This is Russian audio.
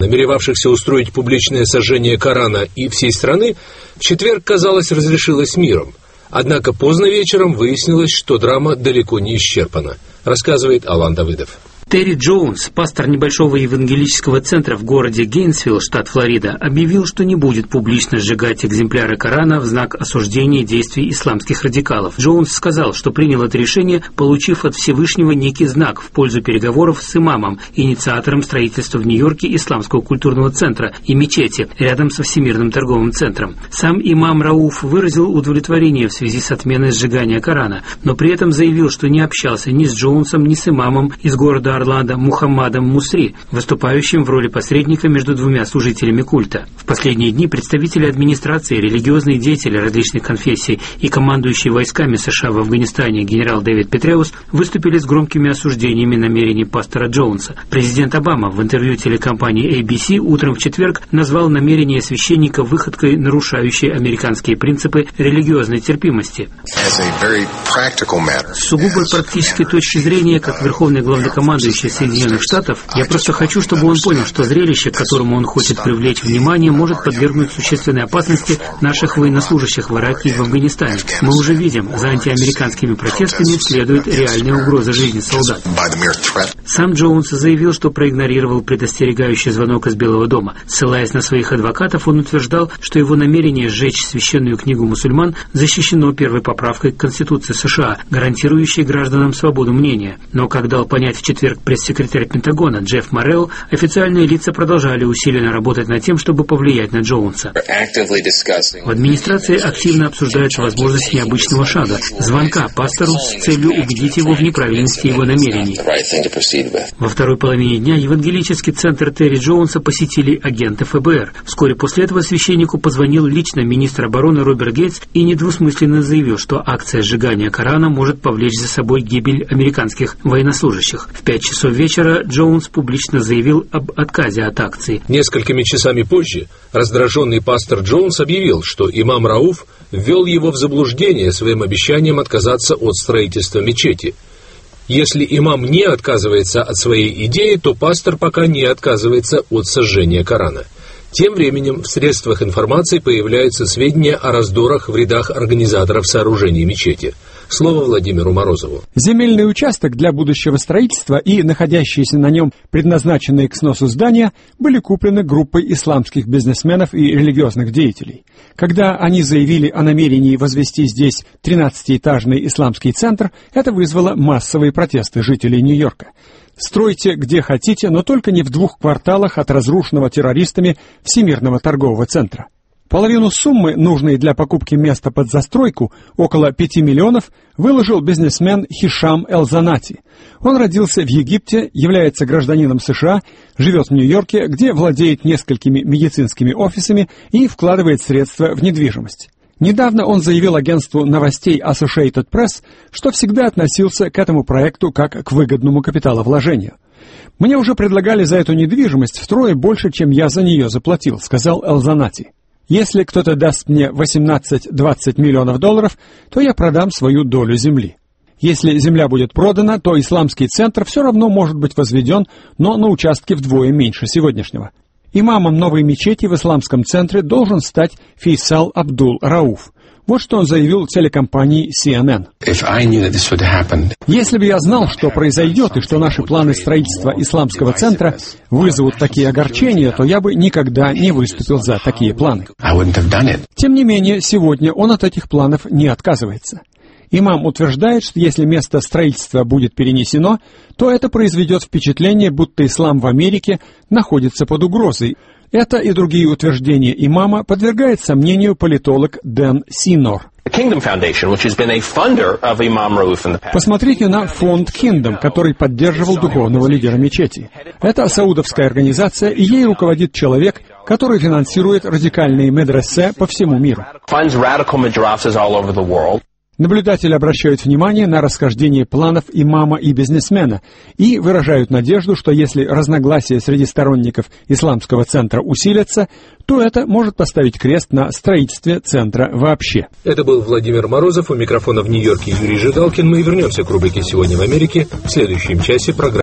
намеревавшихся устроить публичное сожжение Корана и всей страны, в четверг, казалось, разрешилась миром. Однако поздно вечером выяснилось, что драма далеко не исчерпана, рассказывает Алан Давыдов. Терри Джонс, пастор небольшого евангелического центра в городе Гейнсвилл, штат Флорида, объявил, что не будет публично сжигать экземпляры Корана в знак осуждения действий исламских радикалов. Джонс сказал, что принял это решение, получив от Всевышнего некий знак в пользу переговоров с имамом, инициатором строительства в Нью-Йорке исламского культурного центра и мечети рядом со Всемирным торговым центром. Сам имам Рауф выразил удовлетворение в связи с отменой сжигания Корана, но при этом заявил, что не общался ни с Джонсом, ни с имамом из города Орландо Мухаммадом Мусри, выступающим в роли посредника между двумя служителями культа. В последние дни представители администрации, религиозные деятели различных конфессий и командующий войсками США в Афганистане генерал Дэвид Петреус выступили с громкими осуждениями намерений пастора Джонса. Президент Обама в интервью телекомпании ABC утром в четверг назвал намерение священника выходкой, нарушающей американские принципы религиозной терпимости. С сугубо практической точки зрения, как верховный главнокомандующий Соединенных Штатов, я просто хочу, чтобы он понял, что зрелище, к которому он хочет привлечь внимание, может подвергнуть существенной опасности наших военнослужащих в Ираке и в Афганистане. Мы уже видим, за антиамериканскими протестами следует реальная угроза жизни солдат. Сам Джонс заявил, что проигнорировал предостерегающий звонок из Белого дома. Ссылаясь на своих адвокатов, он утверждал, что его намерение сжечь священную книгу мусульман защищено первой поправкой к Конституции США, гарантирующей гражданам свободу мнения. Но, как дал понять в четверг пресс-секретарь Пентагона Джефф Моррелл, официальные лица продолжали усиленно работать над тем, чтобы повлиять на Джонса. В администрации активно обсуждается возможность необычного шага – звонка пастору с целью убедить его в неправильности его намерений. Во второй половине дня евангелический центр Терри Джонса посетили агенты ФБР. Вскоре после этого священнику позвонил лично министр обороны Роберт Гейтс и недвусмысленно заявил, что акция сжигания Корана может повлечь за собой гибель американских военнослужащих. В 5 часов вечера Джонс публично заявил об отказе от акции. Несколькими часами позже раздраженный пастор Джонс объявил, что имам Рауф ввел его в заблуждение своим обещанием отказаться от строительства мечети. Если имам не отказывается от своей идеи, то пастор пока не отказывается от сожжения Корана. Тем временем в средствах информации появляются сведения о раздорах в рядах организаторов сооружения мечети. Слово Владимиру Морозову. Земельный участок для будущего строительства и находящиеся на нем предназначенные к сносу здания были куплены группой исламских бизнесменов и религиозных деятелей. Когда они заявили о намерении возвести здесь 13-этажный исламский центр, это вызвало массовые протесты жителей Нью-Йорка. Стройте где хотите, но только не в 2 кварталах от разрушенного террористами Всемирного торгового центра. Половину суммы, нужной для покупки места под застройку, около 5 миллионов, выложил бизнесмен Хишам Эл-Занати. Он родился в Египте, является гражданином США, живет в Нью-Йорке, где владеет несколькими медицинскими офисами и вкладывает средства в недвижимость. Недавно он заявил агентству новостей Associated Press, что всегда относился к этому проекту как к выгодному капиталовложению. «Мне уже предлагали за эту недвижимость втрое больше, чем я за нее заплатил», — сказал Эл-Занати. «Если кто-то даст мне 18-20 миллионов долларов, то я продам свою долю земли. Если земля будет продана, то исламский центр все равно может быть возведен, но на участке вдвое меньше сегодняшнего. Имамом новой мечети в исламском центре должен стать Фейсал Абдул Рауф». Вот что он заявил телекомпании CNN. «Если бы я знал, что произойдет и что наши планы строительства исламского центра вызовут такие огорчения, то я бы никогда не выступил за такие планы». Тем не менее, сегодня он от этих планов не отказывается. Имам утверждает, что если место строительства будет перенесено, то это произведет впечатление, будто ислам в Америке находится под угрозой. Это и другие утверждения имама подвергает сомнению политолог Дэн Синор. Посмотрите на фонд Kingdom, который поддерживал духовного лидера мечети. Это саудовская организация, и ей руководит человек, который финансирует радикальные медресе по всему миру. Наблюдатели обращают внимание на расхождение планов имама и бизнесмена и выражают надежду, что если разногласия среди сторонников исламского центра усилятся, то это может поставить крест на строительстве центра вообще. Это был Владимир Морозов, у микрофона в Нью-Йорке Юрий Жигалкин. Мы вернемся к рубрике «Сегодня в Америке» в следующем часе программы.